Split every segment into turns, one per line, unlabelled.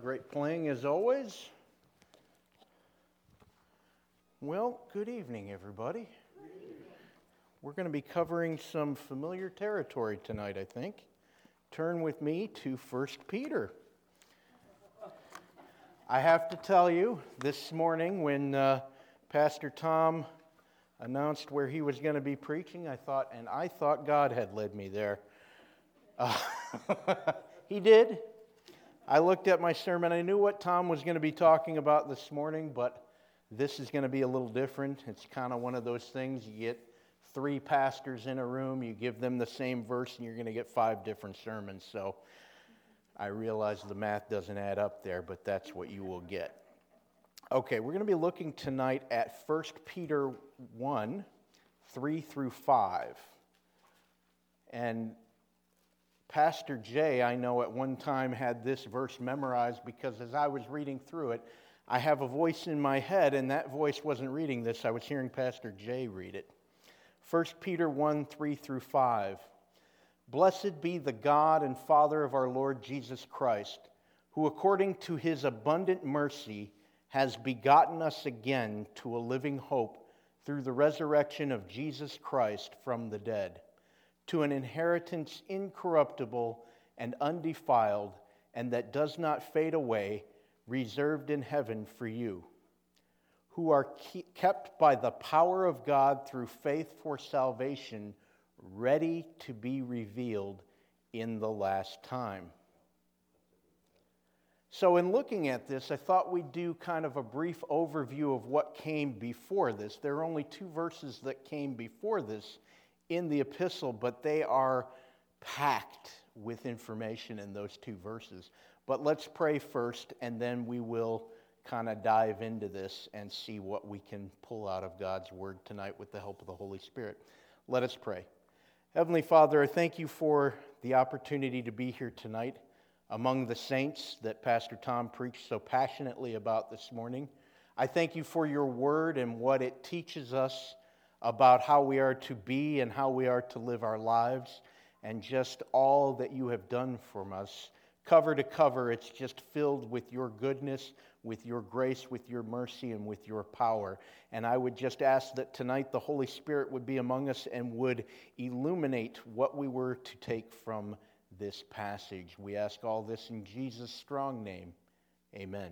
Great playing as always. Well, good evening, everybody. We're going to be covering some familiar territory tonight, I think. Turn with me to 1 Peter. I have to tell you, this morning when Pastor Tom announced where he was going to be preaching, I thought God had led me there. He did. I looked at my sermon. I knew what Tom was going to be talking about this morning, but this is going to be a little different. It's kind of one of those things. You get 3 pastors in a room, you give them the same verse, and you're going to get 5 different sermons. So I realize the math doesn't add up there, but that's what you will get. Okay, we're going to be looking tonight at 1 Peter 1, 3 through 5. And Pastor Jay, I know at one time had this verse memorized because as I was reading through it, I have a voice in my head, and that voice wasn't reading this. I was hearing Pastor Jay read it. 1 Peter 1, 3 through 5. Blessed be the God and Father of our Lord Jesus Christ, who according to his abundant mercy has begotten us again to a living hope through the resurrection of Jesus Christ from the dead, to an inheritance incorruptible and undefiled, and that does not fade away, reserved in heaven for you, who are kept by the power of God through faith for salvation, ready to be revealed in the last time. So in looking at this, I thought we'd do kind of a brief overview of what came before this. There are only 2 verses that came before this in the epistle, but they are packed with information in those 2 verses. But let's pray first, and then we will kind of dive into this and see what we can pull out of God's Word tonight with the help of the Holy Spirit. Let us pray. Heavenly Father, I thank you for the opportunity to be here tonight among the saints that Pastor Tom preached so passionately about this morning. I thank you for your Word and what it teaches us about how we are to be and how we are to live our lives, and just all that you have done for us. Cover to cover, it's just filled with your goodness, with your grace, with your mercy, and with your power. And I would just ask that tonight the Holy Spirit would be among us and would illuminate what we were to take from this passage. We ask all this in Jesus' strong name. Amen.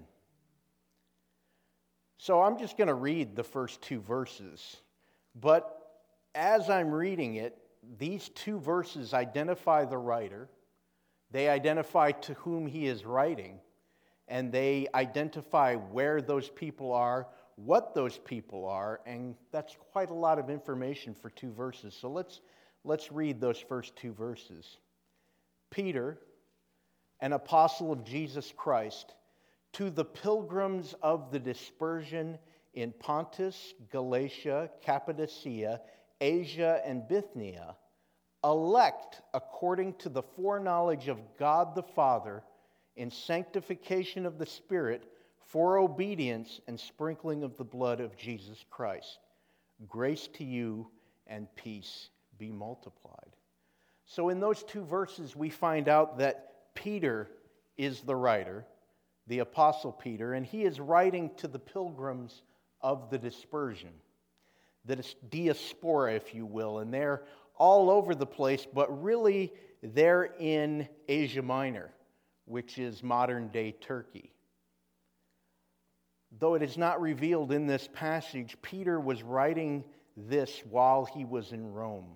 So I'm just going to read the first 2 verses. But as I'm reading it, these 2 verses identify the writer, they identify to whom he is writing, and they identify where those people are, what those people are, and that's quite a lot of information for 2 verses. So let's read those first 2 verses. Peter, an apostle of Jesus Christ, to the pilgrims of the dispersion in Pontus, Galatia, Cappadocia, Asia, and Bithynia, elect according to the foreknowledge of God the Father in sanctification of the Spirit for obedience and sprinkling of the blood of Jesus Christ. Grace to you and peace be multiplied. So in those 2 verses we find out that Peter is the writer, the Apostle Peter, and he is writing to the pilgrims of the dispersion, the diaspora, if you will, and they're all over the place, but really they're in Asia Minor, which is modern-day Turkey. Though it is not revealed in this passage, Peter was writing this while he was in Rome.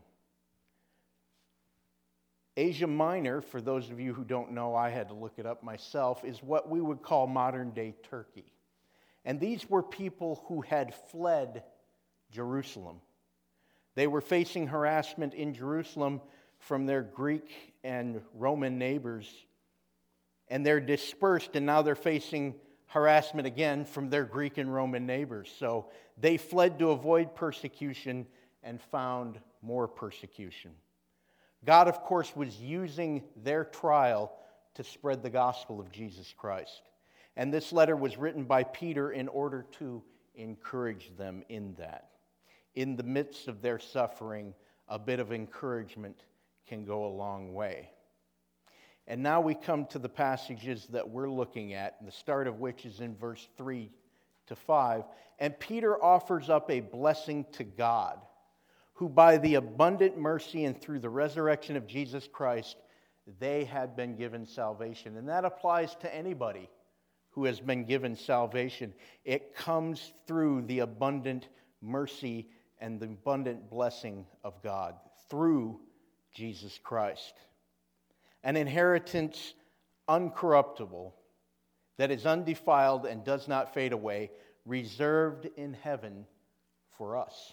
Asia Minor, for those of you who don't know, I had to look it up myself, is what we would call modern-day Turkey. And these were people who had fled Jerusalem. They were facing harassment in Jerusalem from their Greek and Roman neighbors, and they're dispersed, and now they're facing harassment again from their Greek and Roman neighbors. So they fled to avoid persecution and found more persecution. God, of course, was using their trial to spread the gospel of Jesus Christ. And this letter was written by Peter in order to encourage them in that. In the midst of their suffering, a bit of encouragement can go a long way. And now we come to the passages that we're looking at, the start of which is in verse 3 to 5. And Peter offers up a blessing to God, who by the abundant mercy and through the resurrection of Jesus Christ, they had been given salvation. And that applies to anybody who has been given salvation. It comes through the abundant mercy and the abundant blessing of God through Jesus Christ. An inheritance uncorruptible, that is undefiled and does not fade away, reserved in heaven for us.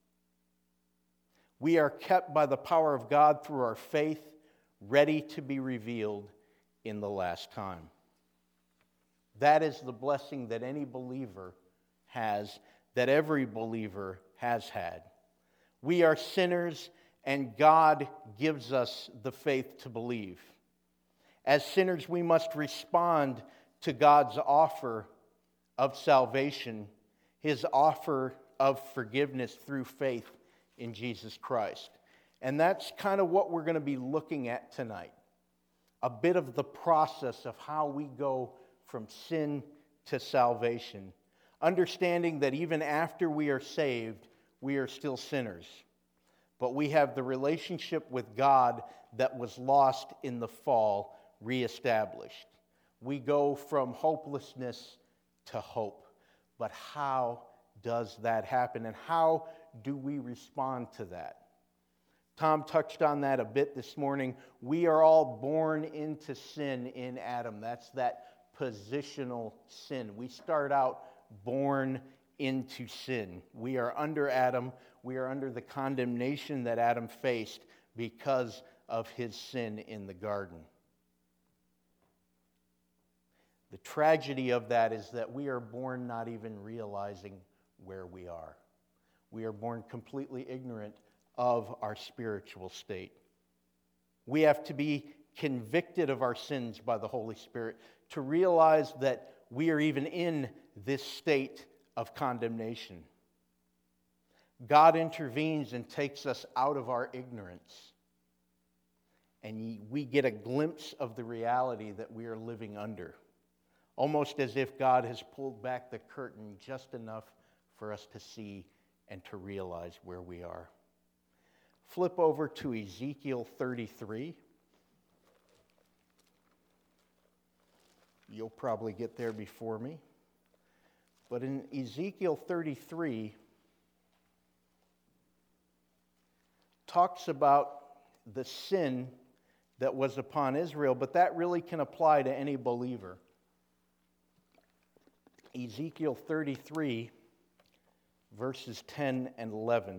We are kept by the power of God through our faith, ready to be revealed in the last time. That is the blessing that any believer has, that every believer has had. We are sinners, and God gives us the faith to believe. As sinners, we must respond to God's offer of salvation, His offer of forgiveness through faith in Jesus Christ. And that's kind of what we're going to be looking at tonight. A bit of the process of how we go from sin to salvation. Understanding that even after we are saved, we are still sinners. But we have the relationship with God that was lost in the fall reestablished. We go from hopelessness to hope. But how does that happen? And how do we respond to that? Tom touched on that a bit this morning. We are all born into sin in Adam. That's that positional sin. We start out born into sin. We are under Adam. We are under the condemnation that Adam faced because of his sin in the garden. The tragedy of that is that we are born not even realizing where we are. We are born completely ignorant of our spiritual state. We have to be convicted of our sins by the Holy Spirit to realize that we are even in this state of condemnation. God intervenes and takes us out of our ignorance. And we get a glimpse of the reality that we are living under. Almost as if God has pulled back the curtain just enough for us to see and to realize where we are. Flip over to Ezekiel 33. You'll probably get there before me. But in Ezekiel 33, talks about the sin that was upon Israel, but that really can apply to any believer. Ezekiel 33, verses 10 and 11.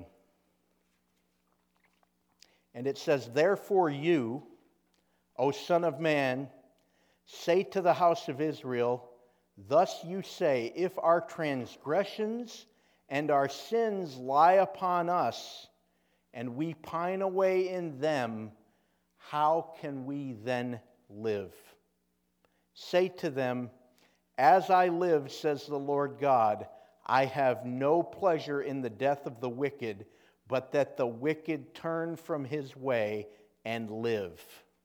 And it says, "Therefore you, O Son of Man, say to the house of Israel, thus you say, if our transgressions and our sins lie upon us, and we pine away in them, how can we then live? Say to them, as I live, says the Lord God, I have no pleasure in the death of the wicked, but that the wicked turn from his way and live.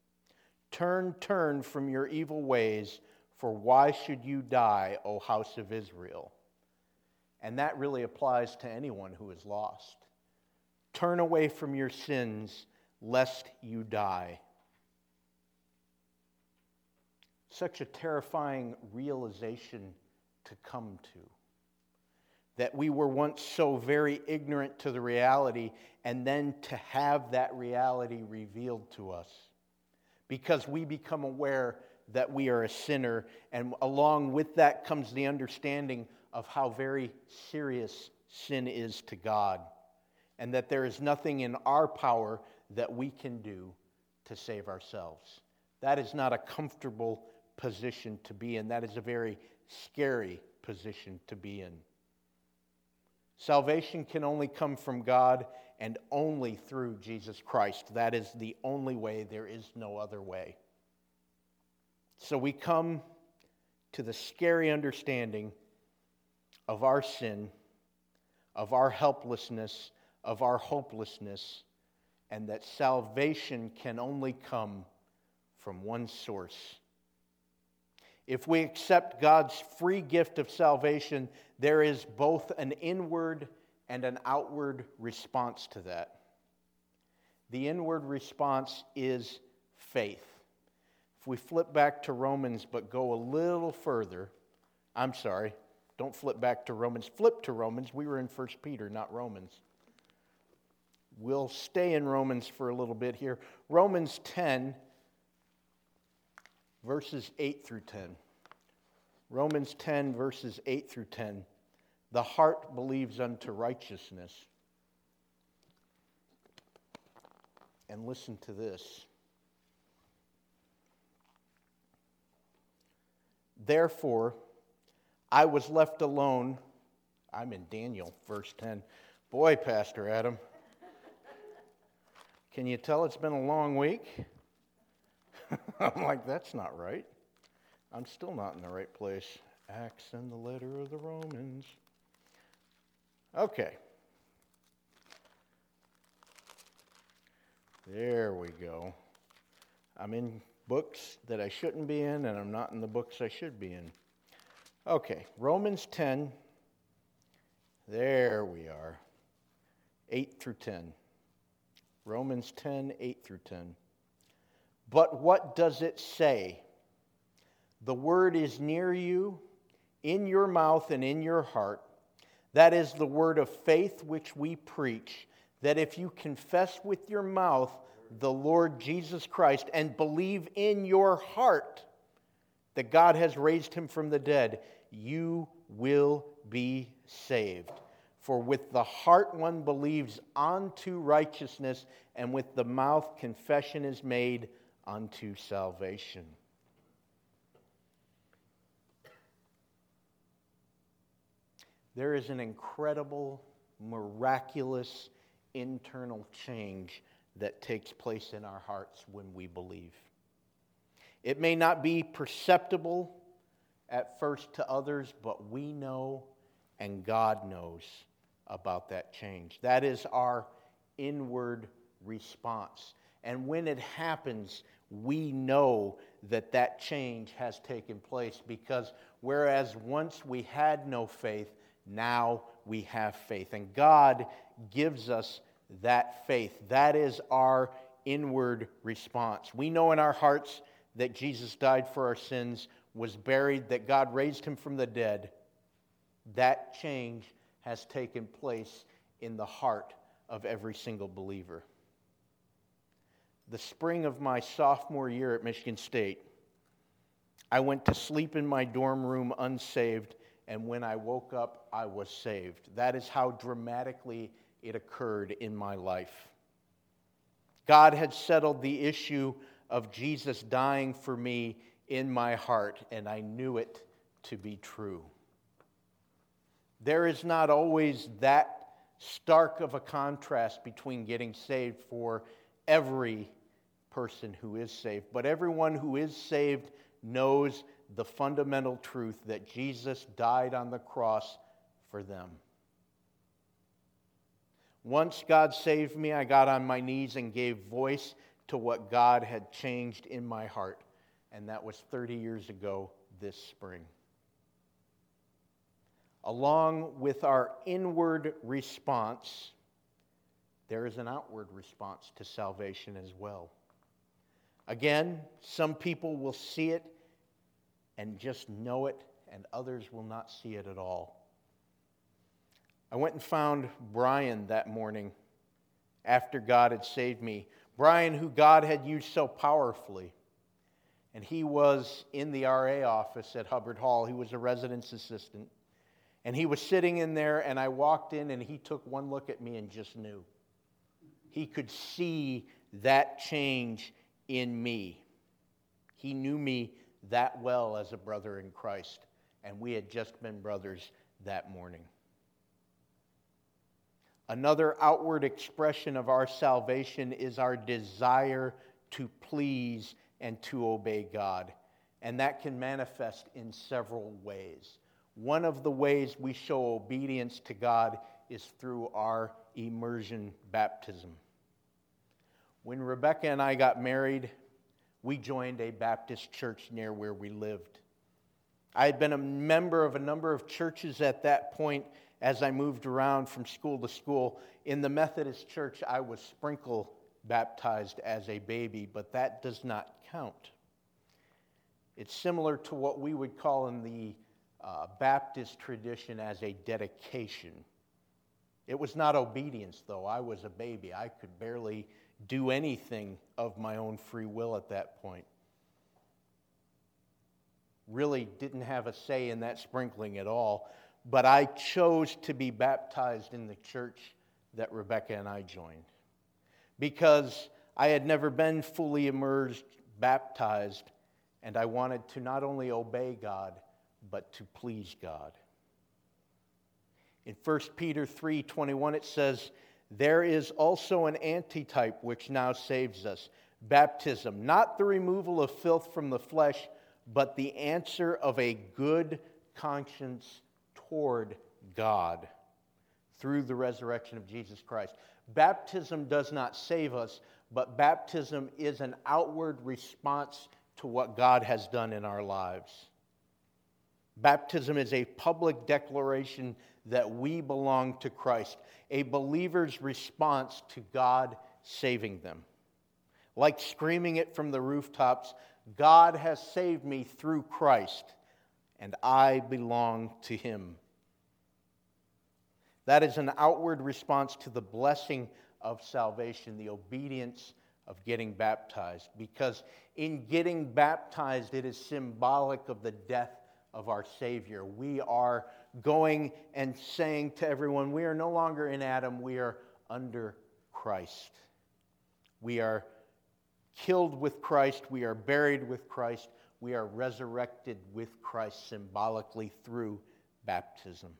Turn from your evil ways, for why should you die, O house of Israel?" And that really applies to anyone who is lost. Turn away from your sins, lest you die. Such a terrifying realization to come to. That we were once so very ignorant to the reality, and then to have that reality revealed to us. Because we become aware that we are a sinner, and along with that comes the understanding of how very serious sin is to God, and that there is nothing in our power that we can do to save ourselves. That is not a comfortable position to be in. That is a very scary position to be in. Salvation can only come from God and only through Jesus Christ. That is the only way. There is no other way. So we come to the scary understanding of our sin, of our helplessness, of our hopelessness, and that salvation can only come from one source. If we accept God's free gift of salvation, there is both an inward and an outward response to that. The inward response is faith. If we flip back to Romans but go a little further, don't flip back to Romans, flip to Romans. We were in 1 Peter, not Romans. We'll stay in Romans for a little bit here. Romans 10, verses 8 through 10. Romans 10, verses 8 through 10. The heart believes unto righteousness. And listen to this. Therefore, I was left alone. I'm in Daniel, verse 10. Boy, Pastor Adam, can you tell it's been a long week? I'm like, that's not right. I'm still not in the right place. Acts and the letter of the Romans. Okay. There we go. I'm in books that I shouldn't be in, and I'm not in the books I should be in. Okay, Romans 10. There we are. 8 through 10. Romans 10, 8 through 10. But what does it say? The word is near you, in your mouth and in your heart. That is the word of faith which we preach, that if you confess with your mouth the Lord Jesus Christ and believe in your heart that God has raised him from the dead, you will be saved. For with the heart one believes unto righteousness, and with the mouth confession is made unto salvation. There is an incredible, miraculous internal change that takes place in our hearts when we believe. It may not be perceptible at first to others, but we know and God knows about that change. That is our inward response. And when it happens, we know that that change has taken place, because whereas once we had no faith, now we have faith. And God gives us that faith. That is our inward response. We know in our hearts that Jesus died for our sins, was buried, that God raised him from the dead. That change has taken place in the heart of every single believer. The spring of my sophomore year at Michigan State, I went to sleep in my dorm room unsaved, and when I woke up, I was saved. That is how dramatically it occurred in my life. God had settled the issue of Jesus dying for me in my heart, and I knew it to be true. There is not always that stark of a contrast between getting saved for every person who is saved, but everyone who is saved knows the fundamental truth that Jesus died on the cross for them. Once God saved me, I got on my knees and gave voice to what God had changed in my heart. And that was 30 years ago this spring. Along with our inward response, there is an outward response to salvation as well. Again, some people will see it and just know it, and others will not see it at all. I went and found Brian that morning after God had saved me. Brian, who God had used so powerfully. And he was in the RA office at Hubbard Hall. He was a residence assistant. And he was sitting in there, and I walked in, and he took one look at me and just knew. He could see that change in me. He knew me that well as a brother in Christ, and we had just been brothers that morning. Another outward expression of our salvation is our desire to please and to obey God. And that can manifest in several ways. One of the ways we show obedience to God is through our immersion baptism. When Rebecca and I got married, we joined a Baptist church near where we lived. I had been a member of a number of churches at that point as I moved around from school to school. In the Methodist church, I was sprinkle baptized as a baby, but that does not count. It's similar to what we would call in the Baptist tradition as a dedication. It was not obedience, though. I was a baby. I could barely do anything of my own free will at that point. Really didn't have a say in that sprinkling at all, but I chose to be baptized in the church that Rebecca and I joined because I had never been fully immersed, baptized, and I wanted to not only obey God, but to please God. In 1 Peter 3:21 it says, "There is also an antitype which now saves us, baptism, not the removal of filth from the flesh, but the answer of a good conscience toward God through the resurrection of Jesus Christ." Baptism does not save us, but baptism is an outward response to what God has done in our lives. Baptism is a public declaration that we belong to Christ, a believer's response to God saving them. Like screaming it from the rooftops, God has saved me through Christ, and I belong to Him. That is an outward response to the blessing of salvation, the obedience of getting baptized. Because in getting baptized, it is symbolic of the death of our Savior. We are going and saying to everyone, we are no longer in Adam, we are under Christ. We are killed with Christ, we are buried with Christ, we are resurrected with Christ symbolically through baptism.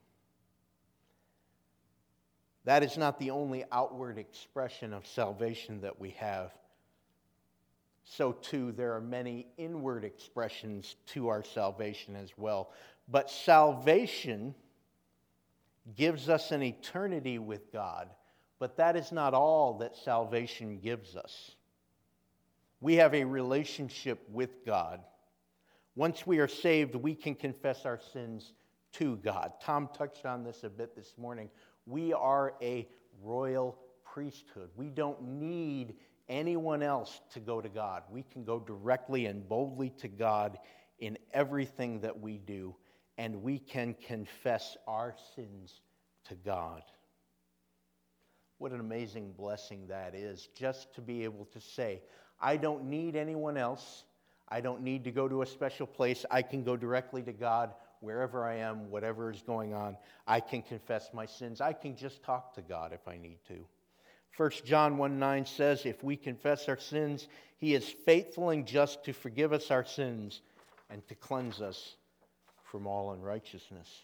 That is not the only outward expression of salvation that we have. So too, there are many inward expressions to our salvation as well. But salvation gives us an eternity with God, but that is not all that salvation gives us. We have a relationship with God. Once we are saved, we can confess our sins to God. Tom touched on this a bit this morning. We are a royal priesthood. We don't need anyone else to go to God. We can go directly and boldly to God in everything that we do, and we can confess our sins to God. What an amazing blessing that is, just to be able to say, I don't need anyone else. I don't need to go to a special place. I can go directly to God wherever I am, whatever is going on. I can confess my sins. I can just talk to God if I need to. 1 John 1:9 says, if we confess our sins, He is faithful and just to forgive us our sins and to cleanse us from all unrighteousness.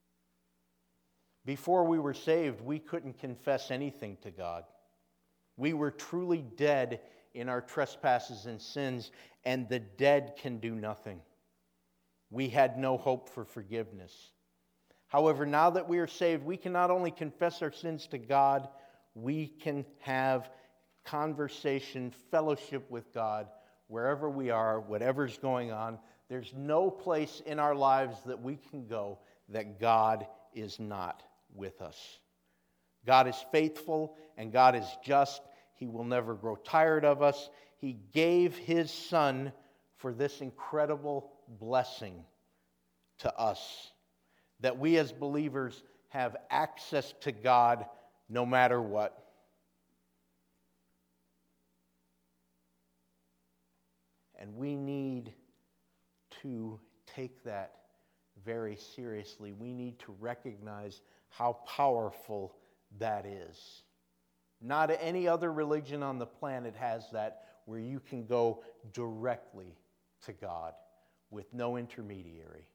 Before we were saved, we couldn't confess anything to God. We were truly dead in our trespasses and sins, and the dead can do nothing. We had no hope for forgiveness. However, now that we are saved, we can not only confess our sins to God, we can have conversation, fellowship with God wherever we are, whatever's going on. There's no place in our lives that we can go that God is not with us. God is faithful and God is just. He will never grow tired of us. He gave His Son for this incredible blessing to us, that we as believers have access to God no matter what. And we need to take that very seriously. We need to recognize how powerful that is. Not any other religion on the planet has that, where you can go directly to God with no intermediary.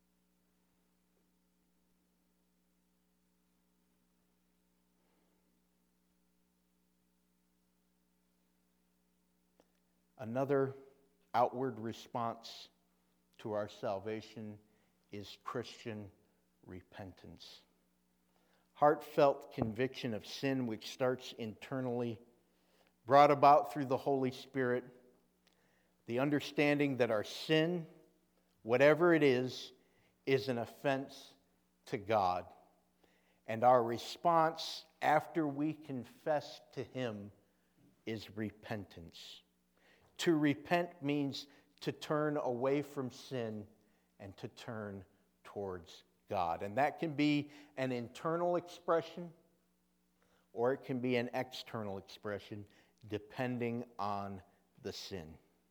Another outward response to our salvation is Christian repentance. Heartfelt conviction of sin, which starts internally, brought about through the Holy Spirit. The understanding that our sin, whatever it is an offense to God. And our response after we confess to Him is repentance. To repent means to turn away from sin and to turn towards God. And that can be an internal expression or it can be an external expression depending on the sin.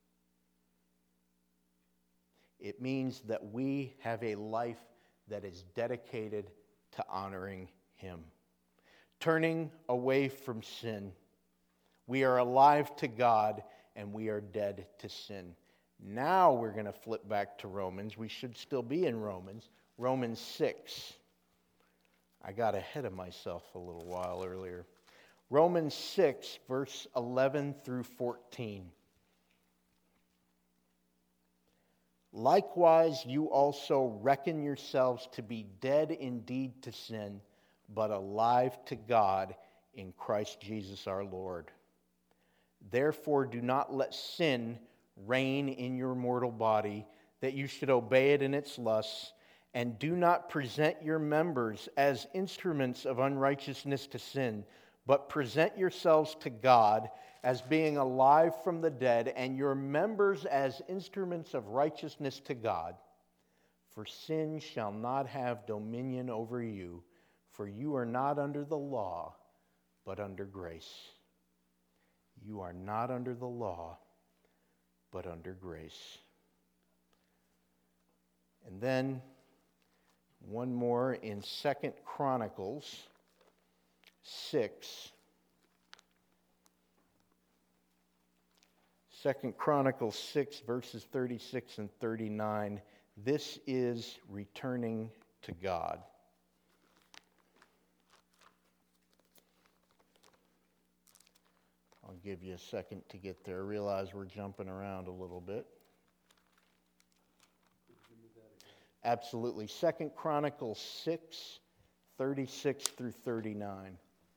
It means that we have a life that is dedicated to honoring Him. Turning away from sin. We are alive to God and we are dead to sin. Now we're going to flip back to Romans. We should still be in Romans. Romans 6. I got ahead of myself a little while earlier. Romans 6, verse 11 through 14. Likewise, you also reckon yourselves to be dead indeed to sin, but alive to God in Christ Jesus our Lord. Therefore, do not let sin reign in your mortal body, that you should obey it in its lusts, and do not present your members as instruments of unrighteousness to sin, but present yourselves to God as being alive from the dead, and your members as instruments of righteousness to God. For sin shall not have dominion over you, for you are not under the law, but under grace. You are not under the law, but under grace. And then one more in 2 Chronicles 6. 2 Chronicles 6, verses 36 and 39. This is returning to God. I'll give you a second to get there. I realize we're jumping around a little bit. Absolutely. 2 Chronicles 6, 36 through 39.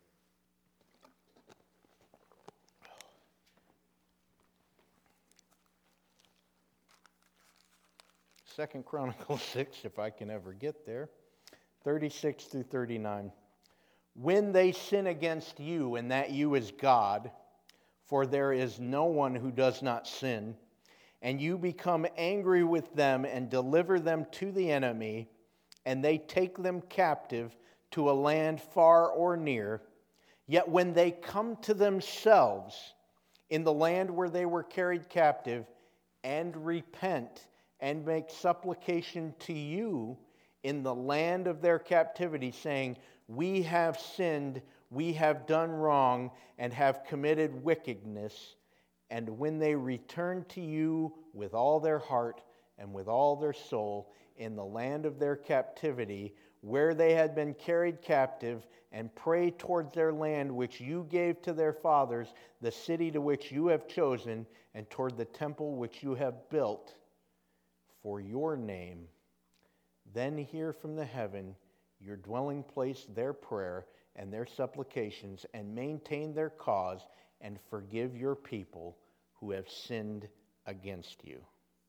2 Chronicles 6, if I can ever get there, 36 through 39. When they sin against you, and that you is God, for there is no one who does not sin, and you become angry with them and deliver them to the enemy, and they take them captive to a land far or near, yet when they come to themselves in the land where they were carried captive, and repent, and make supplication to you in the land of their captivity, saying, we have sinned, we have done wrong, and have committed wickedness. And when they return to you with all their heart and with all their soul in the land of their captivity, where they had been carried captive, and pray towards their land which you gave to their fathers, the city to which you have chosen, and toward the temple which you have built for your name, then hear from the heaven, your dwelling place, their prayer and their supplications, and maintain their cause, and forgive your people who have sinned against you.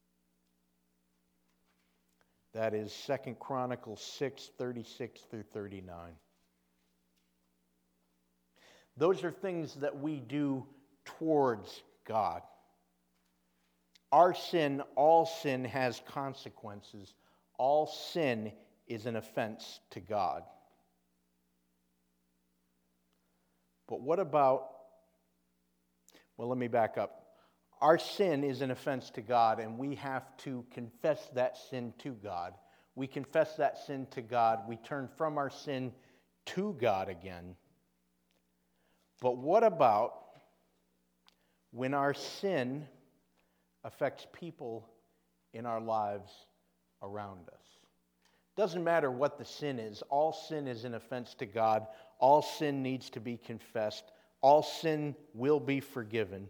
That is 2 Chronicles 6, 36 through 39. Those are things that we do towards God. Our sin, all sin has consequences. All sin is an offense to God. But what about, well, let me back up. Our sin is an offense to God, and we have to confess that sin to God. We confess that sin to God. We turn from our sin to God again. But what about when our sin affects people in our lives around us? Doesn't matter what the sin is. All sin is an offense to God. All sin needs to be confessed. All sin will be forgiven.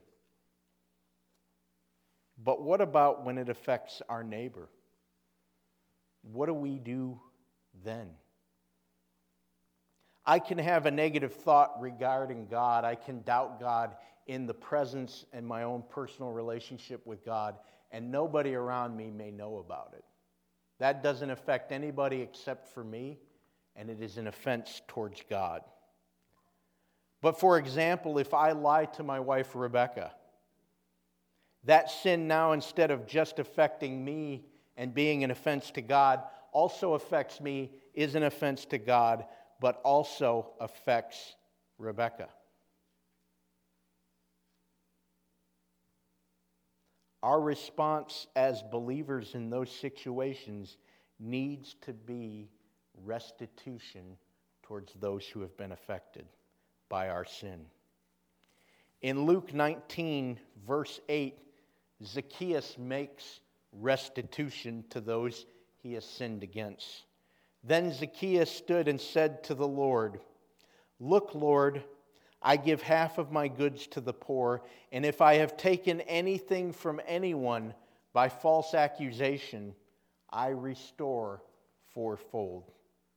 But what about when it affects our neighbor? What do we do then? I can have a negative thought regarding God. I can doubt God in the presence and my own personal relationship with God, and nobody around me may know about it. That doesn't affect anybody except for me, and it is an offense towards God. But for example, if I lie to my wife Rebecca, that sin now, instead of just affecting me and being an offense to God, also affects me, is an offense to God, but also affects Rebecca. Our response as believers in those situations needs to be restitution towards those who have been affected by our sin. In Luke 19, verse 8, Zacchaeus makes restitution to those he has sinned against. Then Zacchaeus stood and said to the Lord, "Look, Lord, I give half of my goods to the poor, and if I have taken anything from anyone by false accusation, I restore fourfold."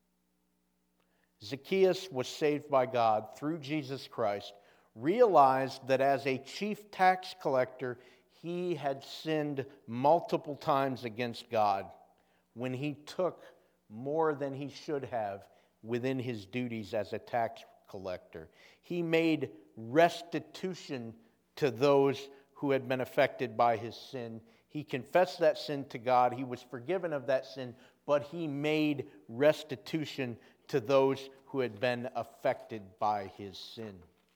Zacchaeus was saved by God through Jesus Christ, realized that as a chief tax collector, he had sinned multiple times against God when he took more than he should have within his duties as a tax collector. He made restitution to those who had been affected by his sin. He confessed that sin to God. He was forgiven of that sin, but he made restitution to those who had been affected by his sin.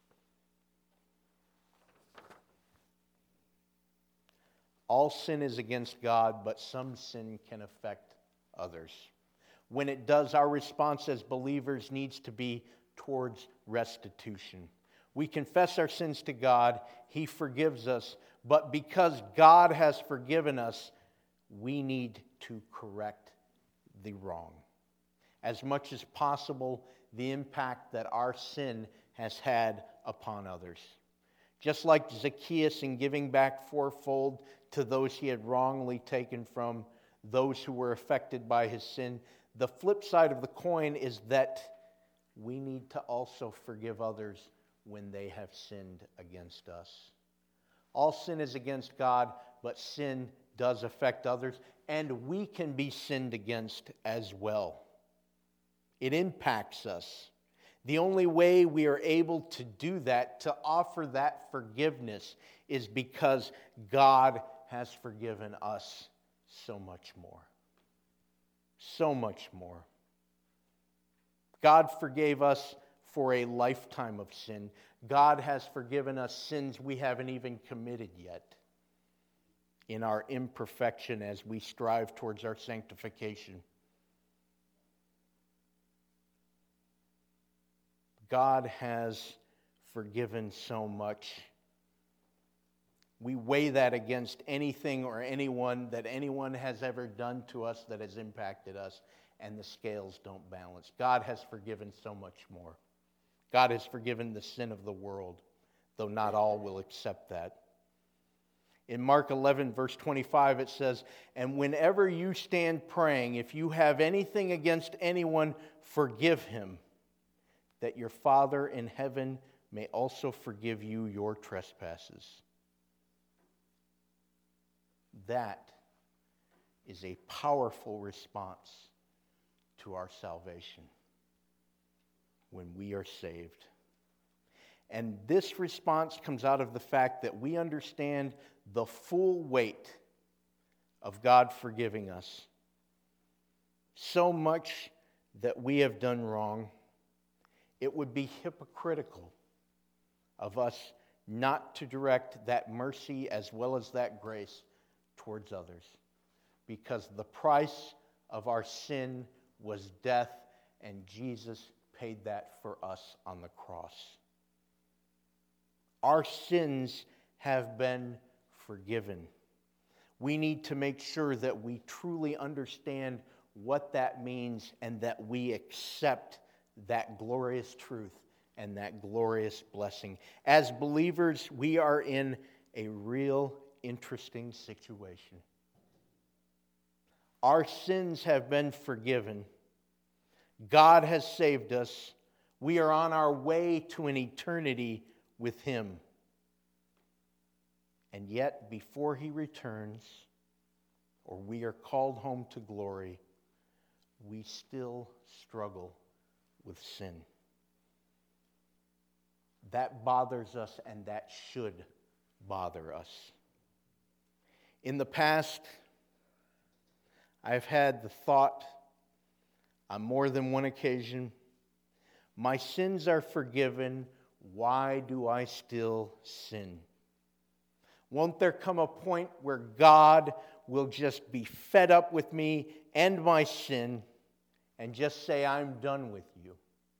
All sin is against God, but some sin can affect others. When it does, our response as believers needs to be towards restitution. We confess our sins to God, He forgives us, but because God has forgiven us, we need to correct the wrong. As much as possible, the impact that our sin has had upon others. Just like Zacchaeus in giving back fourfold to those he had wrongly taken from those who were affected by his sin, the flip side of the coin is that we need to also forgive others when they have sinned against us. All sin is against God, but sin does affect others, and we can be sinned against as well. It impacts us. The only way we are able to do that, to offer that forgiveness, is because God has forgiven us so much more. So much more. God forgave us for a lifetime of sin. God has forgiven us sins we haven't even committed yet in our imperfection as we strive towards our sanctification. God has forgiven so much. We weigh that against anything or anyone that anyone has ever done to us that has impacted us, and the scales don't balance. God has forgiven so much more. God has forgiven the sin of the world, though not all will accept that. In Mark 11, verse 25, it says, "And whenever you stand praying, if you have anything against anyone, forgive him, that your Father in heaven may also forgive you your trespasses." That is a powerful response to our salvation when we are saved. And this response comes out of the fact that we understand the full weight of God forgiving us. So much that we have done wrong. It would be hypocritical of us not to direct that mercy as well as that grace towards others, because the price of our sin was death, and Jesus paid that for us on the cross. Our sins have been forgiven. We need to make sure that we truly understand what that means and that we accept that glorious truth and that glorious blessing. As believers, we are in a real interesting situation. Our sins have been forgiven. God has saved us. We are on our way to an eternity with Him. And yet, before He returns, or we are called home to glory, we still struggle with sin. That bothers us, and that should bother us. In the past, I've had the thought on more than one occasion, my sins are forgiven, why do I still sin? Won't there come a point where God will just be fed up with me and my sin and just say, I'm done with you?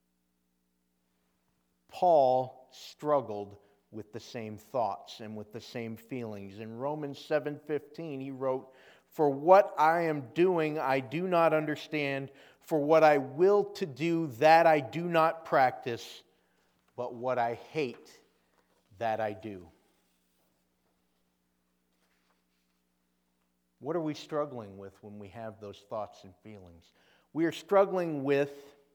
Paul struggled with the same thoughts and with the same feelings. In Romans 7:15, he wrote, "For what I am doing I do not understand, for what I will to do that I do not practice, but what I hate that I do." What are we struggling with when we have those thoughts and feelings? We are struggling with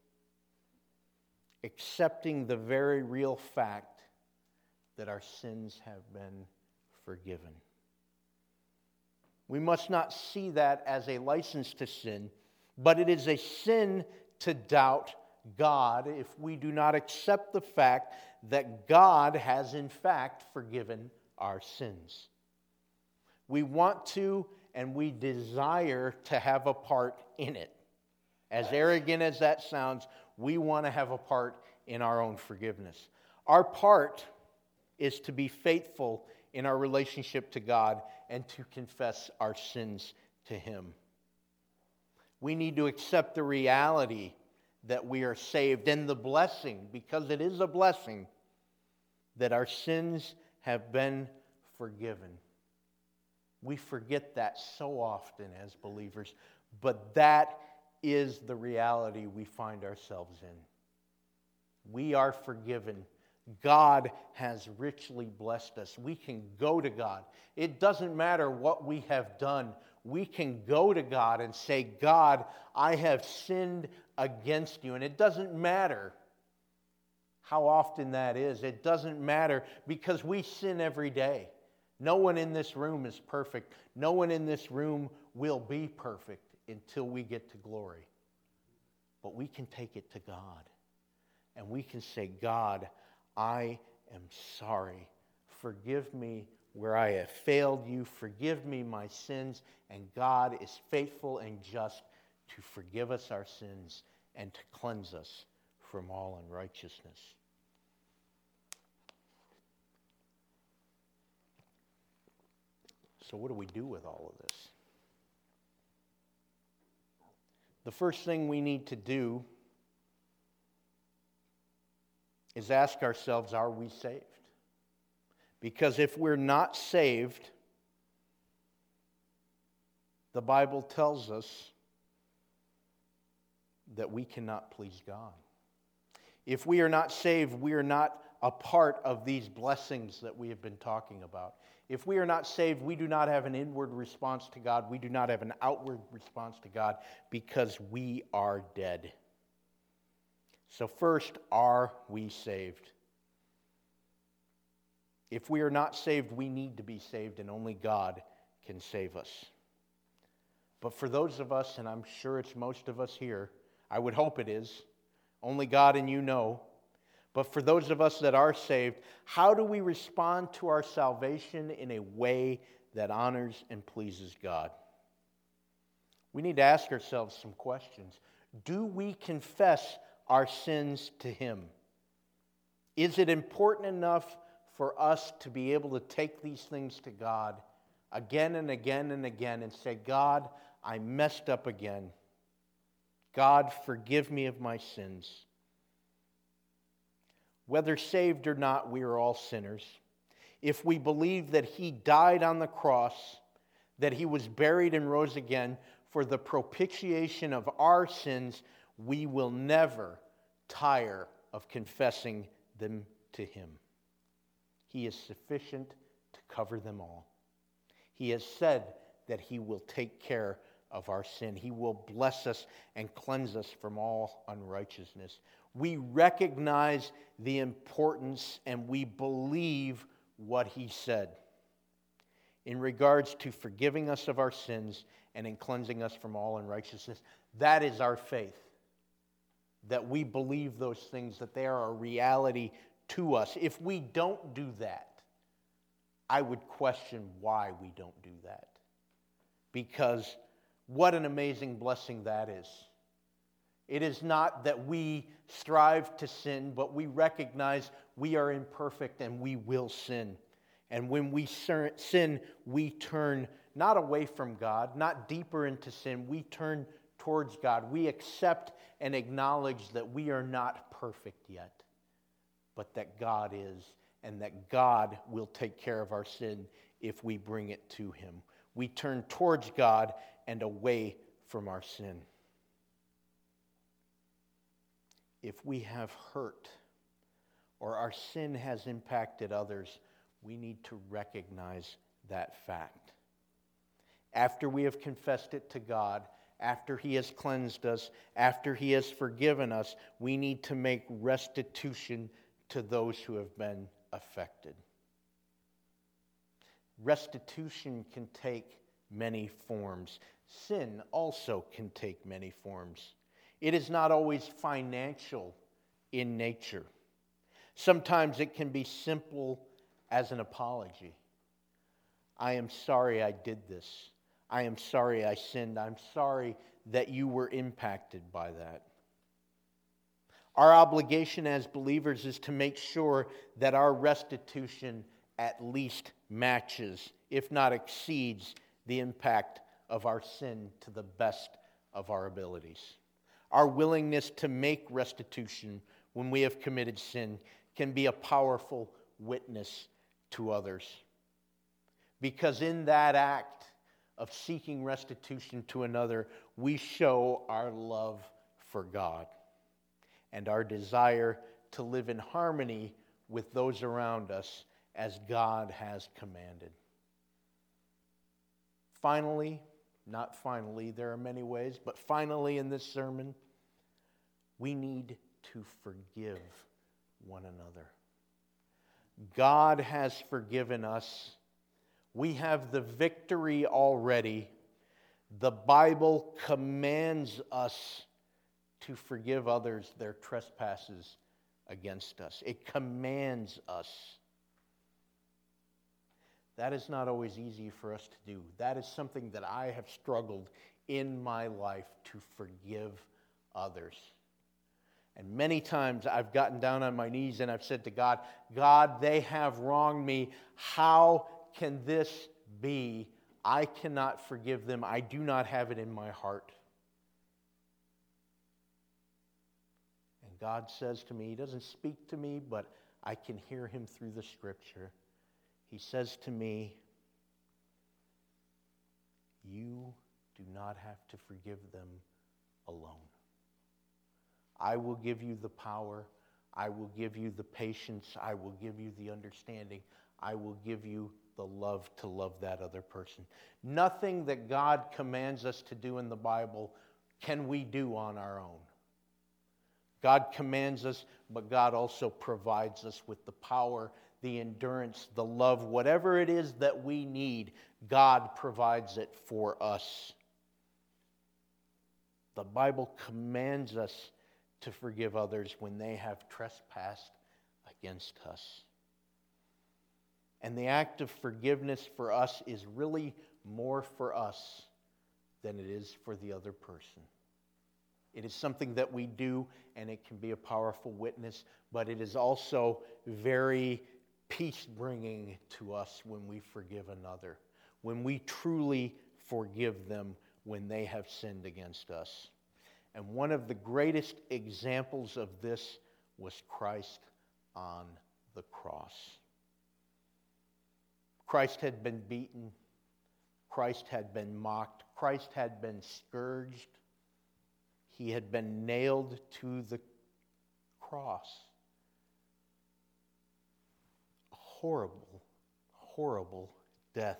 accepting the very real fact that our sins have been forgiven. We must not see that as a license to sin, but it is a sin to doubt God if we do not accept the fact that God has in fact forgiven our sins. We want to and we desire to have a part in it. As arrogant as that sounds, we want to have a part in our own forgiveness. Our part is to be faithful in our relationship to God and to confess our sins to Him. We need to accept the reality that we are saved and the blessing, because it is a blessing, that our sins have been forgiven. We forget that so often as believers, but that is the reality we find ourselves in. We are forgiven. God has richly blessed us. We can go to God. It doesn't matter what we have done. We can go to God and say, God, I have sinned against you. And it doesn't matter how often that is. It doesn't matter because we sin every day. No one in this room is perfect. No one in this room will be perfect until we get to glory. But we can take it to God. And we can say, God, I am sorry. Forgive me where I have failed you. Forgive me my sins. And God is faithful and just to forgive us our sins and to cleanse us from all unrighteousness. So what do we do with all of this? The first thing we need to do is ask ourselves, are we saved? Because if we're not saved, the Bible tells us that we cannot please God. If we are not saved, we are not a part of these blessings that we have been talking about. If we are not saved, we do not have an inward response to God. We do not have an outward response to God because we are dead. So first, are we saved? If we are not saved, we need to be saved, and only God can save us. But for those of us, and I'm sure it's most of us here, I would hope it is, only God and you know, but for those of us that are saved, how do we respond to our salvation in a way that honors and pleases God? We need to ask ourselves some questions. Do we confess our sins to Him? Is it important enough for us to be able to take these things to God again and again and again and say, God, I messed up again. God, forgive me of my sins. Whether saved or not, we are all sinners. If we believe that He died on the cross, that He was buried and rose again for the propitiation of our sins, we will never tire of confessing them to Him. He is sufficient to cover them all. He has said that He will take care of our sin. He will bless us and cleanse us from all unrighteousness. We recognize the importance and we believe what He said. in regards to forgiving us of our sins and in cleansing us from all unrighteousness. That is our faith. That we believe those things, that they are a reality to us. If we don't do that, I would question why we don't do that. Because what an amazing blessing that is. It is not that we strive to sin, but we recognize we are imperfect and we will sin. And when we sin, we turn not away from God, not deeper into sin. We turn towards God. We accept and acknowledge that we are not perfect yet, but that God is, and that God will take care of our sin if we bring it to Him. We turn towards God and away from our sin. If we have hurt or our sin has impacted others, we need to recognize that fact. After we have confessed it to God, after He has cleansed us, after He has forgiven us, we need to make restitution to those who have been affected. Restitution can take many forms. Sin also can take many forms. It is not always financial in nature. Sometimes it can be simple as an apology. I am sorry I did this. I am sorry I sinned. I'm sorry that you were impacted by that. Our obligation as believers is to make sure that our restitution at least matches, if not exceeds, the impact of our sin to the best of our abilities. Our willingness to make restitution when we have committed sin can be a powerful witness to others. Because in that act of seeking restitution to another, we show our love for God and our desire to live in harmony with those around us as God has commanded. Finally, there are many ways, but finally in this sermon, we need to forgive one another. God has forgiven us. We have the victory already. The Bible commands us to forgive others their trespasses against us. It commands us. That is not always easy for us to do. That is something that I have struggled in my life to forgive others. And many times I've gotten down on my knees and I've said to God, God, they have wronged me. How can this be? I cannot forgive them. I do not have it in my heart. And God says to me, He doesn't speak to me, but I can hear Him through the Scripture. He says to me, you do not have to forgive them alone. I will give you the power. I will give you the patience. I will give you the understanding. I will give you the love to love that other person. Nothing that God commands us to do in the Bible can we do on our own. God commands us, but God also provides us with the power, the endurance, the love, whatever it is that we need, God provides it for us. The Bible commands us to forgive others when they have trespassed against us. And the act of forgiveness for us is really more for us than it is for the other person. It is something that we do, and it can be a powerful witness, but it is also very peace-bringing to us when we forgive another, when we truly forgive them when they have sinned against us. And one of the greatest examples of this was Christ on the cross. Christ had been beaten. Christ had been mocked. Christ had been scourged. He had been nailed to the cross. A horrible, horrible death.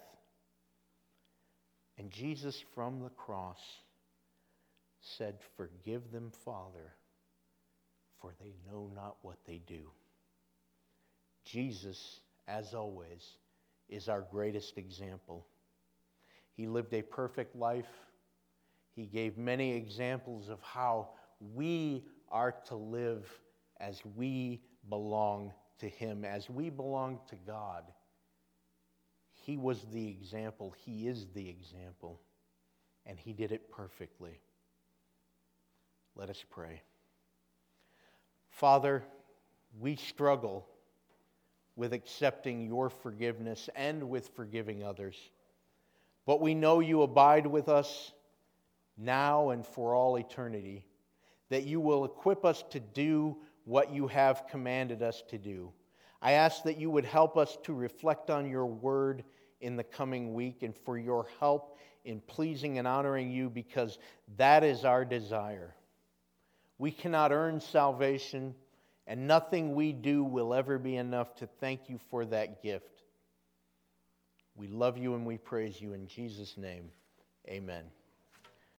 And Jesus from the cross said, "Forgive them, Father, for they know not what they do." Jesus, as always, is our greatest example. He lived a perfect life. He gave many examples of how we are to live as we belong to Him, as we belong to God. He was the example. He is the example. And He did it perfectly. Let us pray. Father, we struggle with accepting your forgiveness and with forgiving others. But we know you abide with us now and for all eternity, that you will equip us to do what you have commanded us to do. I ask that you would help us to reflect on your word in the coming week and for your help in pleasing and honoring you, because that is our desire. We cannot earn salvation, and nothing we do will ever be enough to thank you for that gift. We love you and we praise you in Jesus' name. Amen.